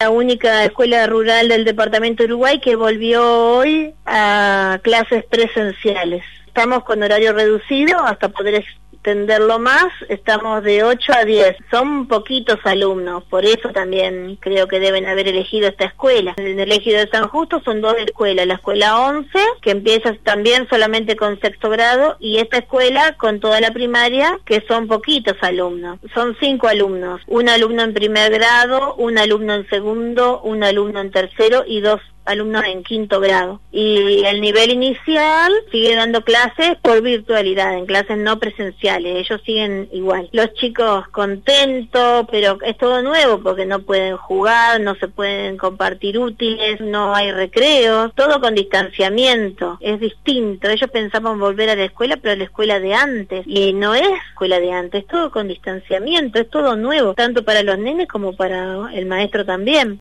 la única escuela rural del departamento de Uruguay que volvió hoy a clases presenciales. Estamos con horario reducido hasta poder extenderlo más, estamos de 8 a 10. Son poquitos alumnos, por eso también creo que deben haber elegido esta escuela. En el Ejido de San Justo son 2 escuelas, la escuela 11, que empieza también solamente con sexto grado, y esta escuela con toda la primaria, que son poquitos alumnos. Son 5 alumnos, un alumno en primer grado, un alumno en segundo, un alumno en tercero y 2 alumnos en quinto grado. Y el nivel inicial sigue dando clases por virtualidad, en clases no presenciales, ellos siguen igual. Los chicos contentos, pero es todo nuevo porque no pueden jugar, no se pueden compartir útiles, no hay recreos, todo con distanciamiento, es distinto. Ellos pensaban volver a la escuela, pero a la escuela de antes, y no es escuela de antes, todo con distanciamiento, es todo nuevo, tanto para los nenes como para el maestro también.